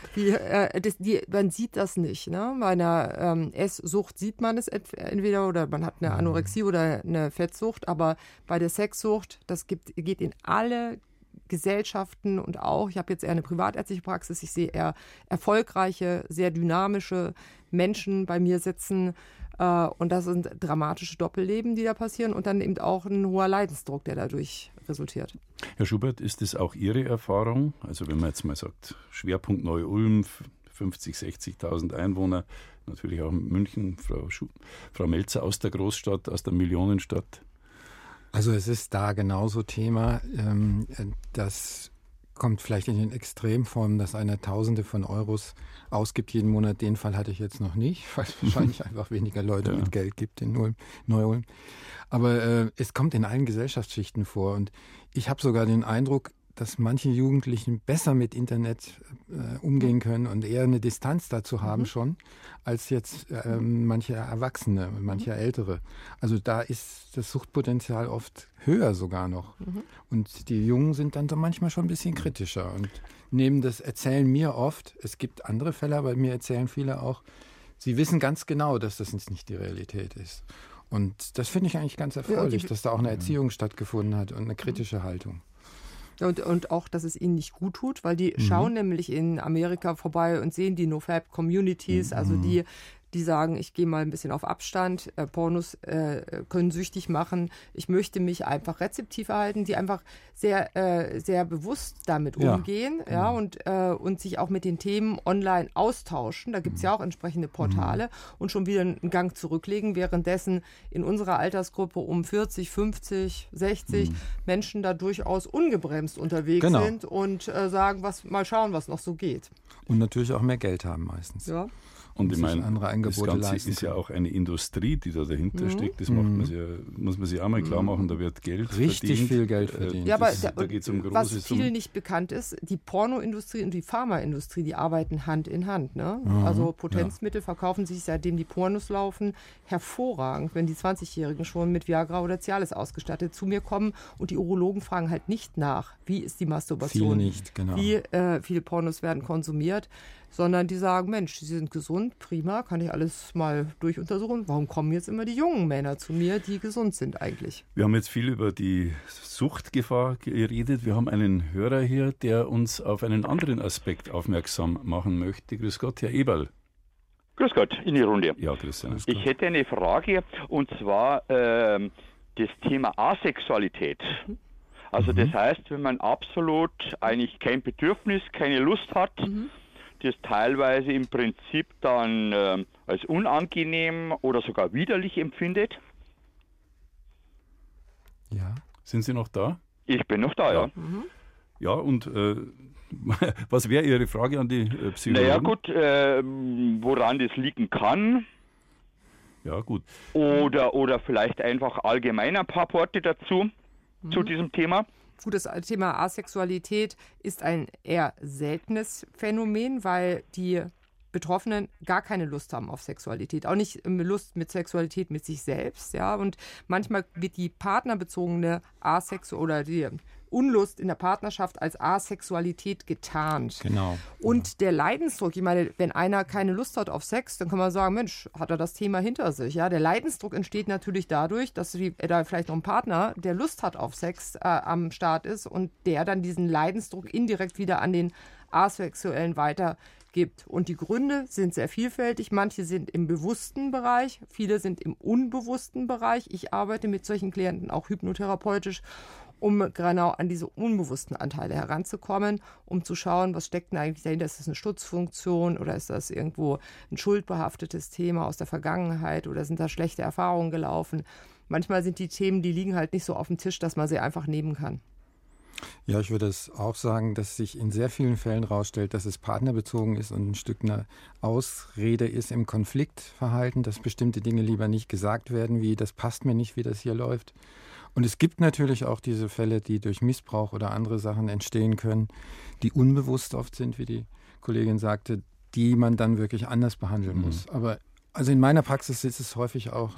man sieht das nicht. Ne? Bei einer Esssucht sieht man es entweder oder man hat eine Anorexie oder eine Fettsucht. Aber bei der Sexsucht, das geht in alle Gesellschaften und auch, ich habe jetzt eher eine privatärztliche Praxis, ich sehe eher erfolgreiche, sehr dynamische Menschen bei mir sitzen und das sind dramatische Doppelleben, die da passieren und dann eben auch ein hoher Leidensdruck, der dadurch resultiert. Herr Schubert, ist das auch Ihre Erfahrung? Also wenn man jetzt mal sagt, Schwerpunkt Neu-Ulm, 50.000, 60.000 Einwohner, natürlich auch München, Frau Melzer aus der Großstadt, aus der Millionenstadt. Also es ist da genauso Thema. Das kommt vielleicht in den Extremformen, dass einer Tausende von Euros ausgibt jeden Monat. Den Fall hatte ich jetzt noch nicht, weil es wahrscheinlich einfach weniger Leute mit Geld gibt in Neu-Ulm. Aber es kommt in allen Gesellschaftsschichten vor. Und ich habe sogar den Eindruck, dass manche Jugendlichen besser mit Internet umgehen können und eher eine Distanz dazu haben schon, als jetzt manche Erwachsene, manche Ältere. Also da ist das Suchtpotenzial oft höher sogar noch. Und die Jungen sind dann so manchmal schon ein bisschen kritischer. Und nehmen das, erzählen mir oft, es gibt andere Fälle, aber mir erzählen viele auch, sie wissen ganz genau, dass das nicht die Realität ist. Und das finde ich eigentlich ganz erfreulich, dass da auch eine Erziehung stattgefunden hat und eine kritische Haltung. Und auch, dass es ihnen nicht gut tut, weil die schauen nämlich in Amerika vorbei und sehen die NoFap-Communities, also die sagen, ich gehe mal ein bisschen auf Abstand, Pornos können süchtig machen, ich möchte mich einfach rezeptiv verhalten, die einfach sehr, sehr bewusst damit umgehen und sich auch mit den Themen online austauschen. Da gibt es ja auch entsprechende Portale und schon wieder einen Gang zurücklegen, währenddessen in unserer Altersgruppe um 40, 50, 60 Menschen da durchaus ungebremst unterwegs sind und sagen, mal schauen, was noch so geht. Und natürlich auch mehr Geld haben meistens. Ja. Und ich meine, das Ganze leisten ist ja auch eine Industrie, die da dahinter steckt. Das muss man sich auch mal klar machen, da wird Geld richtig viel Geld verdient. Ja, aber da geht's um große was Summen. viel nicht bekannt ist, die Pornoindustrie und die Pharmaindustrie, die arbeiten Hand in Hand. Ne? Also Potenzmittel verkaufen sich, seitdem die Pornos laufen, hervorragend, wenn die 20-Jährigen schon mit Viagra oder Cialis ausgestattet zu mir kommen und die Urologen fragen halt nicht nach, wie ist die Masturbation, Viele nicht, genau. wie viele Pornos werden konsumiert, sondern die sagen, Mensch, sie sind gesund, prima, kann ich alles mal durchuntersuchen. Warum kommen jetzt immer die jungen Männer zu mir, die gesund sind eigentlich? Wir haben jetzt viel über die Suchtgefahr geredet. Wir haben einen Hörer hier, der uns auf einen anderen Aspekt aufmerksam machen möchte. Grüß Gott, Herr Eberl. Grüß Gott, in die Runde. Ja, grüß Gott. Ich hätte eine Frage, und zwar das Thema Asexualität. Also das heißt, wenn man absolut eigentlich kein Bedürfnis, keine Lust hat, das teilweise im Prinzip dann als unangenehm oder sogar widerlich empfindet. Ja. Sind Sie noch da? Ich bin noch da, ja. Ja, und was wäre Ihre Frage an die Psychologen? Naja gut, woran das liegen kann. Ja, gut. Oder vielleicht einfach allgemein ein paar Worte dazu, zu diesem Thema. Gut, das Thema Asexualität ist ein eher seltenes Phänomen, weil die Betroffenen gar keine Lust haben auf Sexualität, auch nicht Lust mit Sexualität mit sich selbst, ja. Und manchmal wird die partnerbezogene oder die Unlust in der Partnerschaft als Asexualität getarnt. Genau. Und der Leidensdruck, ich meine, wenn einer keine Lust hat auf Sex, dann kann man sagen, Mensch, hat er das Thema hinter sich. Ja? Der Leidensdruck entsteht natürlich dadurch, dass da vielleicht noch ein Partner, der Lust hat auf Sex, am Start ist und der dann diesen Leidensdruck indirekt wieder an den Asexuellen weitergibt. Und die Gründe sind sehr vielfältig. Manche sind im bewussten Bereich, viele sind im unbewussten Bereich. Ich arbeite mit solchen Klienten auch hypnotherapeutisch, um genau an diese unbewussten Anteile heranzukommen, um zu schauen, was steckt denn eigentlich dahinter? Ist das eine Schutzfunktion oder ist das irgendwo ein schuldbehaftetes Thema aus der Vergangenheit oder sind da schlechte Erfahrungen gelaufen? Manchmal sind die Themen, die liegen halt nicht so auf dem Tisch, dass man sie einfach nehmen kann. Ja, ich würde es auch sagen, dass sich in sehr vielen Fällen herausstellt, dass es partnerbezogen ist und ein Stück eine Ausrede ist im Konfliktverhalten, dass bestimmte Dinge lieber nicht gesagt werden, wie das passt mir nicht, wie das hier läuft. Und es gibt natürlich auch diese Fälle, die durch Missbrauch oder andere Sachen entstehen können, die unbewusst oft sind, wie die Kollegin sagte, die man dann wirklich anders behandeln muss. Aber also in meiner Praxis ist es häufig auch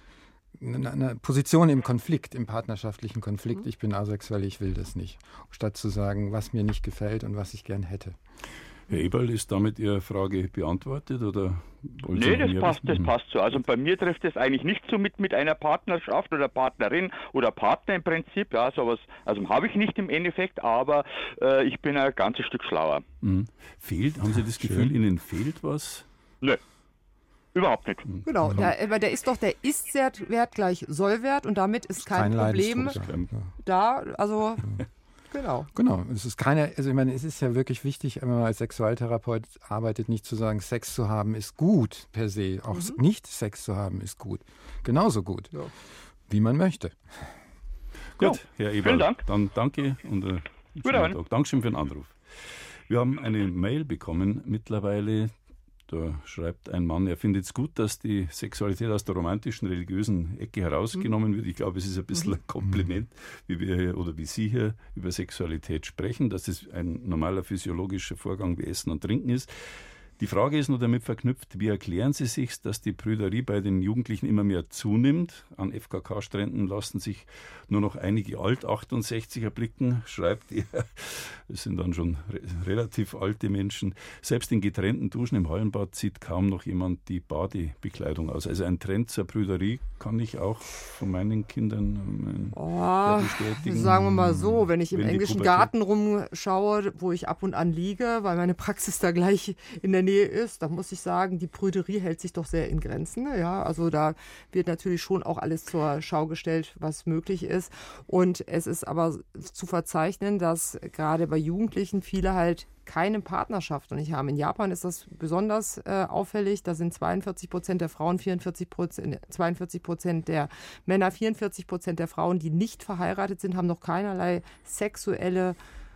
eine Position im Konflikt, im partnerschaftlichen Konflikt. Ich bin asexuell, ich will das nicht. Statt zu sagen, was mir nicht gefällt und was ich gern hätte. Herr Eberl, ist damit Ihre Frage beantwortet? Oder nee, das passt so. Also bei mir trifft es eigentlich nicht so mit einer Partnerschaft oder Partnerin oder Partner im Prinzip. Ja, sowas habe ich nicht im Endeffekt, aber ich bin ein ganzes Stück schlauer. Haben Sie das Gefühl, Ihnen fehlt was? Nö. Überhaupt nicht. Genau, aber der Ist-Wert gleich Soll-Wert und damit ist kein Problem da. Also Genau. Es ist es ist ja wirklich wichtig, wenn man als Sexualtherapeut arbeitet, nicht zu sagen, Sex zu haben ist gut per se. Auch nicht Sex zu haben ist gut. Genauso gut, wie man möchte. Gut, Herr Eberl. Vielen Dank. Dann danke und Dankeschön für den Anruf. Wir haben eine Mail bekommen mittlerweile. Da schreibt ein Mann, er findet es gut, dass die Sexualität aus der romantischen, religiösen Ecke herausgenommen wird. Ich glaube, es ist ein bisschen ein Kompliment, wie Sie hier über Sexualität sprechen, dass es ein normaler physiologischer Vorgang wie Essen und Trinken ist. Die Frage ist nur damit verknüpft, wie erklären Sie sich, dass die Prüderie bei den Jugendlichen immer mehr zunimmt? An FKK-Stränden lassen sich nur noch einige Alt-68er blicken, schreibt er. Das sind dann schon relativ alte Menschen. Selbst in getrennten Duschen im Hallenbad zieht kaum noch jemand die Badebekleidung aus. Also ein Trend zur Prüderie kann ich auch von meinen Kindern bestätigen. Sagen wir mal so, wenn ich im englischen Garten rumschaue, wo ich ab und an liege, weil meine Praxis da gleich in der Nähe ist, da muss ich sagen, die Prüderie hält sich doch sehr in Grenzen. Ja, also da wird natürlich schon auch alles zur Schau gestellt, was möglich ist. Und es ist aber zu verzeichnen, dass gerade bei Jugendlichen viele halt keine Partnerschaft noch nicht haben. In Japan ist das besonders auffällig. Da sind 42% der Frauen, 42% der Männer, 44% der Frauen, die nicht verheiratet sind, haben noch keinerlei sexuelle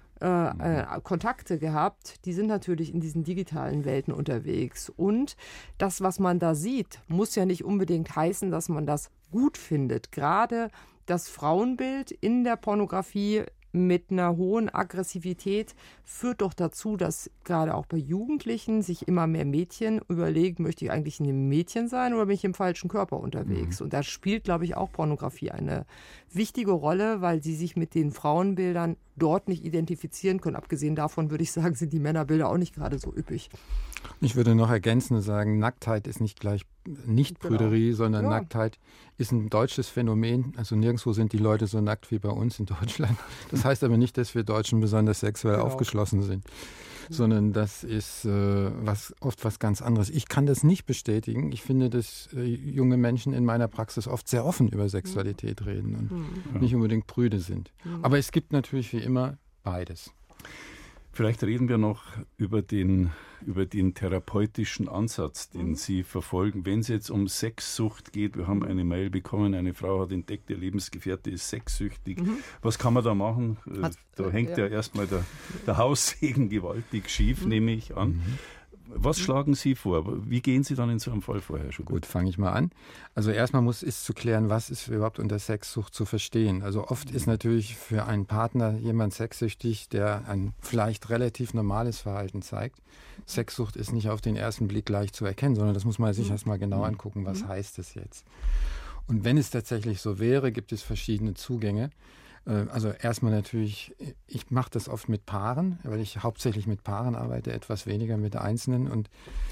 Kontakte gehabt. Die sind natürlich in diesen digitalen Welten unterwegs. Und das, was man da sieht, muss ja nicht unbedingt heißen, dass man das gut findet. Gerade das Frauenbild in der Pornografie mit einer hohen Aggressivität führt doch dazu, dass gerade auch bei Jugendlichen sich immer mehr Mädchen überlegen, möchte ich eigentlich ein Mädchen sein oder bin ich im falschen Körper unterwegs? Und da spielt, glaube ich, auch Pornografie eine wichtige Rolle, weil sie sich mit den Frauenbildern dort nicht identifizieren können. Abgesehen davon würde ich sagen, sind die Männerbilder auch nicht gerade so üppig. Ich würde noch ergänzen und sagen, Nacktheit ist nicht gleich Nicht-Prüderie, sondern Nacktheit ist ein deutsches Phänomen. Also nirgendwo sind die Leute so nackt wie bei uns in Deutschland. Das heißt aber nicht, dass wir Deutschen besonders sexuell aufgeschlossen sind, sondern das ist oft was ganz anderes. Ich kann das nicht bestätigen. Ich finde, dass junge Menschen in meiner Praxis oft sehr offen über Sexualität reden und nicht unbedingt prüde sind. Aber es gibt natürlich wie immer beides. Vielleicht reden wir noch über den therapeutischen Ansatz, den Sie verfolgen. Wenn es jetzt um Sexsucht geht, wir haben eine Mail bekommen, eine Frau hat entdeckt, ihr Lebensgefährte ist sexsüchtig. Was kann man da machen? Da hängt ja erstmal der Haussegen gewaltig schief, nehme ich an. Was schlagen Sie vor? Wie gehen Sie dann in so einem Fall vorher schon? Gut, fange ich mal an. Also erstmal ist zu klären, was ist überhaupt unter Sexsucht zu verstehen. Also oft ist natürlich für einen Partner jemand sexsüchtig, der ein vielleicht relativ normales Verhalten zeigt. Sexsucht ist nicht auf den ersten Blick gleich zu erkennen, sondern das muss man sich erstmal genau angucken, was heißt das jetzt. Und wenn es tatsächlich so wäre, gibt es verschiedene Zugänge. Also erstmal natürlich, ich mache das oft mit Paaren, weil ich hauptsächlich mit Paaren arbeite, etwas weniger mit Einzelnen. Und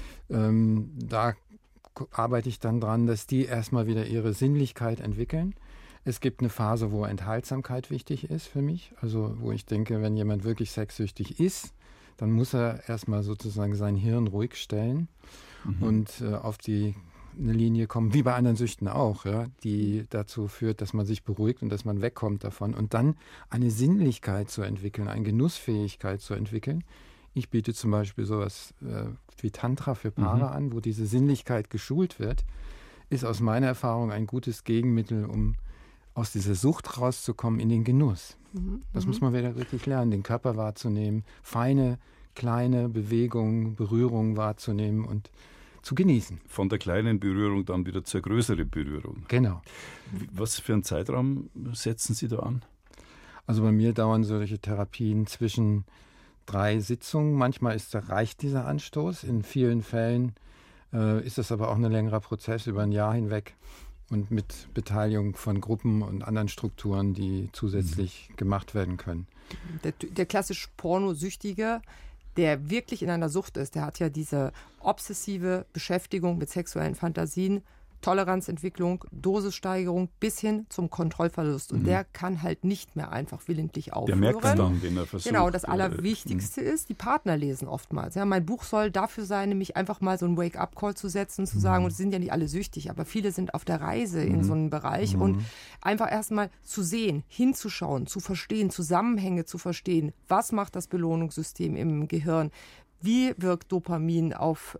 da arbeite ich dann dran, dass die erstmal wieder ihre Sinnlichkeit entwickeln. Es gibt eine Phase, wo Enthaltsamkeit wichtig ist für mich. Also wo ich denke, wenn jemand wirklich sexsüchtig ist, dann muss er erstmal sozusagen sein Hirn ruhig stellen und auf eine Linie kommen, wie bei anderen Süchten auch, die dazu führt, dass man sich beruhigt und dass man wegkommt davon und dann eine Sinnlichkeit zu entwickeln, eine Genussfähigkeit zu entwickeln. Ich biete zum Beispiel sowas wie Tantra für Paare an, wo diese Sinnlichkeit geschult wird, ist aus meiner Erfahrung ein gutes Gegenmittel, um aus dieser Sucht rauszukommen in den Genuss. Das muss man wieder wirklich lernen, den Körper wahrzunehmen, feine, kleine Bewegungen, Berührungen wahrzunehmen und zu genießen. Von der kleinen Berührung dann wieder zur größeren Berührung. Genau. Was für einen Zeitraum setzen Sie da an? Also bei mir dauern solche Therapien zwischen 3 Sitzungen. Manchmal reicht dieser Anstoß. In vielen Fällen ist das aber auch ein längerer Prozess über ein Jahr hinweg und mit Beteiligung von Gruppen und anderen Strukturen, die zusätzlich gemacht werden können. Der klassisch Pornosüchtige, der wirklich in einer Sucht ist, der hat ja diese obsessive Beschäftigung mit sexuellen Fantasien, Toleranzentwicklung, Dosissteigerung bis hin zum Kontrollverlust. Und der kann halt nicht mehr einfach willentlich aufhören. Der merkt es dann, wenn er versucht. Genau, das Allerwichtigste ist, die Partner lesen oftmals. Ja, mein Buch soll dafür sein, nämlich einfach mal so einen Wake-up-Call zu setzen und zu sagen, und es sind ja nicht alle süchtig, aber viele sind auf der Reise in so einem Bereich und einfach erstmal zu sehen, hinzuschauen, zu verstehen, Zusammenhänge zu verstehen. Was macht das Belohnungssystem im Gehirn? Wie wirkt Dopamin auf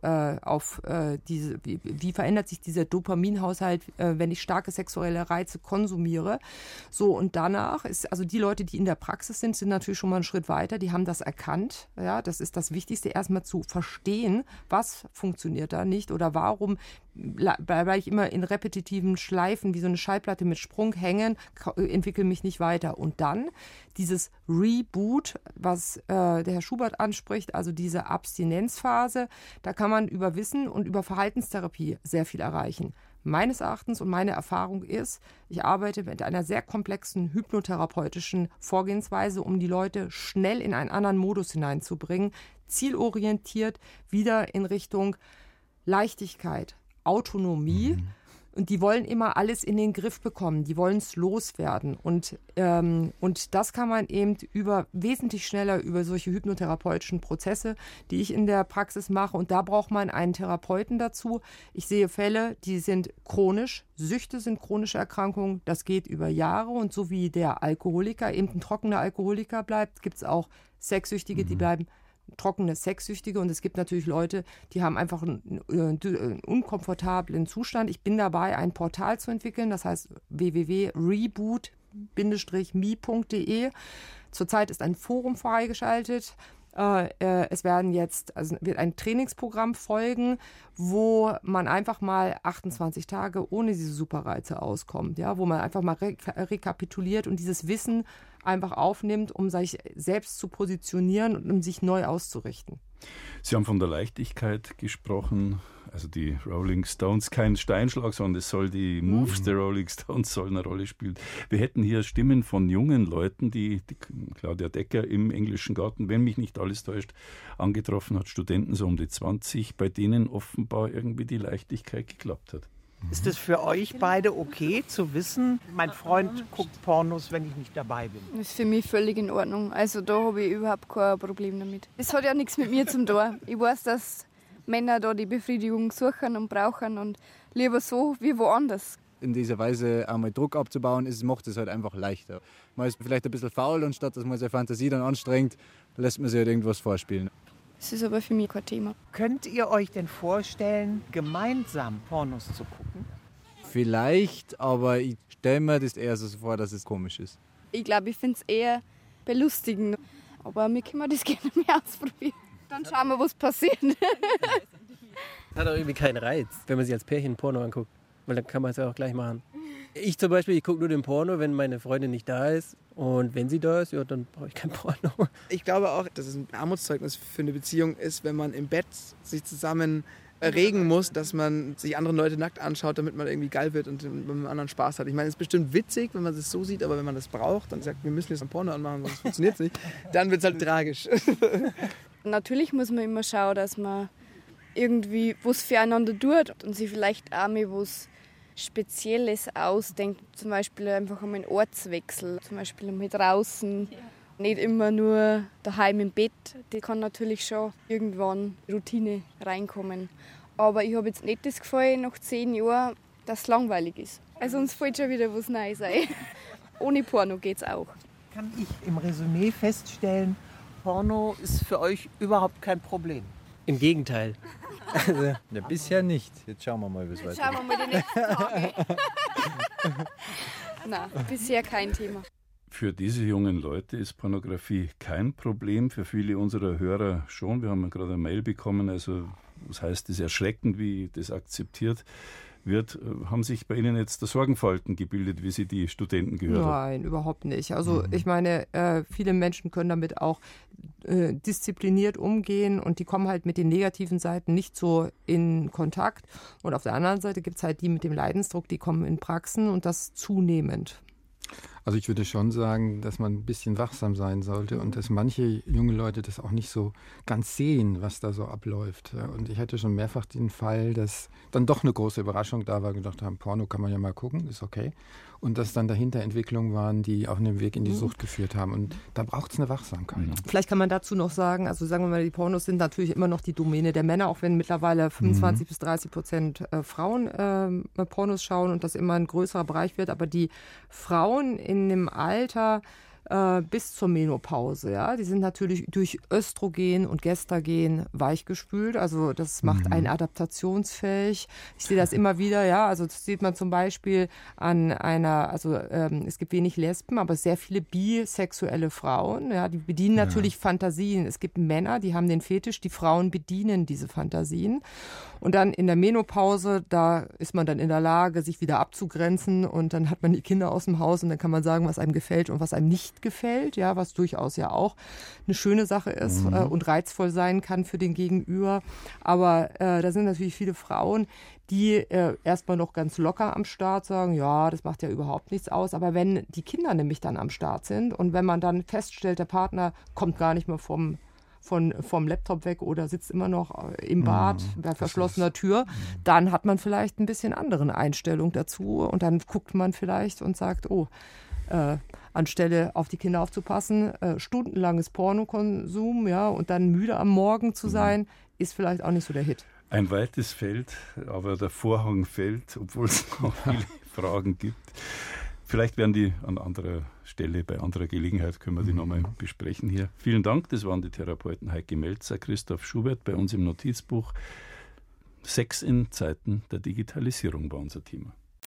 diese, wie verändert sich dieser Dopaminhaushalt, wenn ich starke sexuelle Reize konsumiere? So, und danach ist, also die Leute, die in der Praxis sind natürlich schon mal einen Schritt weiter, die haben das erkannt. Ja, das ist das Wichtigste, erstmal zu verstehen, was funktioniert da nicht oder warum bleibe ich immer in repetitiven Schleifen wie so eine Schallplatte mit Sprung hängen, entwickle mich nicht weiter. Und dann dieses Reboot, was der Herr Schubert anspricht, also diese diese Abstinenzphase. Da kann man über Wissen und über Verhaltenstherapie sehr viel erreichen. Meines Erachtens und meine Erfahrung ist, ich arbeite mit einer sehr komplexen hypnotherapeutischen Vorgehensweise, um die Leute schnell in einen anderen Modus hineinzubringen, zielorientiert wieder in Richtung Leichtigkeit, Autonomie. Und die wollen immer alles in den Griff bekommen, die wollen es loswerden. Und das kann man eben wesentlich schneller über solche hypnotherapeutischen Prozesse, die ich in der Praxis mache. Und da braucht man einen Therapeuten dazu. Ich sehe Fälle, die sind chronisch. Süchte sind chronische Erkrankungen. Das geht über Jahre. Und so wie der Alkoholiker eben ein trockener Alkoholiker bleibt, gibt es auch Sexsüchtige, die bleiben trockene Sexsüchtige, und es gibt natürlich Leute, die haben einfach einen unkomfortablen Zustand. Ich bin dabei, ein Portal zu entwickeln, das heißt www.reboot-me.de. Zurzeit ist ein Forum freigeschaltet. Es wird ein Trainingsprogramm folgen, wo man einfach mal 28 Tage ohne diese Superreize auskommt, ja, wo man einfach mal rekapituliert und dieses Wissen einfach aufnimmt, um sich selbst zu positionieren und um sich neu auszurichten. Sie haben von der Leichtigkeit gesprochen, also die Rolling Stones, kein Steinschlag, sondern es soll die Moves der Rolling Stones sollen eine Rolle spielen. Wir hätten hier Stimmen von jungen Leuten, die Claudia Decker im Englischen Garten, wenn mich nicht alles täuscht, angetroffen hat, Studenten so um die 20, bei denen offenbar irgendwie die Leichtigkeit geklappt hat. Ist es für euch beide okay zu wissen, mein Freund guckt Pornos, wenn ich nicht dabei bin? Das ist für mich völlig in Ordnung. Also da habe ich überhaupt kein Problem damit. Das hat ja nichts mit mir zu tun. Ich weiß, dass Männer da die Befriedigung suchen und brauchen und lieber so wie woanders. In dieser Weise einmal Druck abzubauen, macht es halt einfach leichter. Man ist vielleicht ein bisschen faul und statt dass man seine Fantasie dann anstrengt, lässt man sich halt irgendwas vorspielen. Das ist aber für mich kein Thema. Könnt ihr euch denn vorstellen, gemeinsam Pornos zu gucken? Vielleicht, aber ich stelle mir das eher so vor, dass es komisch ist. Ich glaube, ich finde es eher belustigend. Aber wir können das gerne mal ausprobieren. Dann schauen wir, was passiert. Das hat auch irgendwie keinen Reiz, wenn man sich als Pärchen ein Porno anguckt. Weil dann kann man es ja auch gleich machen. Ich zum Beispiel, ich gucke nur den Porno, wenn meine Freundin nicht da ist. Und wenn sie da ist, ja, dann brauche ich kein Porno. Ich glaube auch, dass es ein Armutszeugnis für eine Beziehung ist, wenn man im Bett sich zusammen erregen muss, dass man sich andere Leute nackt anschaut, damit man irgendwie geil wird und mit einem anderen Spaß hat. Ich meine, es ist bestimmt witzig, wenn man es so sieht, aber wenn man das braucht und sagt, wir müssen jetzt ein Porno anmachen, sonst funktioniert es nicht, dann wird es halt tragisch. Natürlich muss man immer schauen, dass man irgendwie was füreinander tut und sich vielleicht auch mal was Spezielles ausdenkt. Zum Beispiel einfach einmal einen Ortswechsel, zum Beispiel einmal draußen. Ja. Nicht immer nur daheim im Bett. Das kann natürlich schon irgendwann Routine reinkommen. Aber ich habe jetzt nicht das Gefühl, nach 10 Jahren, dass es langweilig ist. Also uns fällt schon wieder was Neues ein. Ohne Porno geht es auch. Kann ich im Resümee feststellen, Porno ist für euch überhaupt kein Problem? Im Gegenteil. Also, ja, bisher nicht. Jetzt schauen wir mal, wie es weitergeht. Schauen wir mal die nächsten Tage. Nein, bisher kein Thema. Für diese jungen Leute ist Pornografie kein Problem, für viele unserer Hörer schon. Wir haben gerade eine Mail bekommen, also das heißt, es ist erschreckend, wie das akzeptiert wird. Haben sich bei Ihnen jetzt da Sorgenfalten gebildet, wie Sie die Studenten gehört haben? Nein, überhaupt nicht. Also ich meine, viele Menschen können damit auch diszipliniert umgehen und die kommen halt mit den negativen Seiten nicht so in Kontakt. Und auf der anderen Seite gibt es halt die mit dem Leidensdruck, die kommen in Praxen und das zunehmend. Also ich würde schon sagen, dass man ein bisschen wachsam sein sollte und dass manche junge Leute das auch nicht so ganz sehen, was da so abläuft. Und ich hatte schon mehrfach den Fall, dass dann doch eine große Überraschung da war, gedacht haben, Porno kann man ja mal gucken, ist okay. Und dass dann dahinter Entwicklungen waren, die auf einem Weg in die Sucht geführt haben. Und da braucht es eine Wachsamkeit. Vielleicht kann man dazu noch sagen, also sagen wir mal, die Pornos sind natürlich immer noch die Domäne der Männer, auch wenn mittlerweile 25-30% Frauen Pornos schauen und das immer ein größerer Bereich wird. Aber die Frauen in dem Alter bis zur Menopause, ja, die sind natürlich durch Östrogen und Gestagen weichgespült, also das macht einen adaptationsfähig. Ich sehe das immer wieder, ja, also das sieht man zum Beispiel an es gibt wenig Lesben, aber sehr viele bisexuelle Frauen, ja, die bedienen natürlich Fantasien. Es gibt Männer, die haben den Fetisch, die Frauen bedienen diese Fantasien. Und dann in der Menopause, da ist man dann in der Lage, sich wieder abzugrenzen und dann hat man die Kinder aus dem Haus und dann kann man sagen, was einem gefällt und was einem nicht nicht gefällt, ja, was durchaus ja auch eine schöne Sache ist und reizvoll sein kann für den Gegenüber. Aber da sind natürlich viele Frauen, die erstmal noch ganz locker am Start sagen, ja, das macht ja überhaupt nichts aus. Aber wenn die Kinder nämlich dann am Start sind und wenn man dann feststellt, der Partner kommt gar nicht mehr vom Laptop weg oder sitzt immer noch im Bad bei verschlossener Tür, dann hat man vielleicht ein bisschen anderen Einstellung dazu und dann guckt man vielleicht und sagt, anstelle auf die Kinder aufzupassen, stundenlanges Pornokonsum, ja, und dann müde am Morgen zu sein, ist vielleicht auch nicht so der Hit. Ein weites Feld, aber der Vorhang fällt, obwohl es noch viele Fragen gibt. Vielleicht werden die an anderer Stelle, bei anderer Gelegenheit, können wir die nochmal besprechen hier. Vielen Dank, das waren die Therapeuten Heike Melzer, Christoph Schubert bei uns im Notizbuch. Sex in Zeiten der Digitalisierung war unser Thema.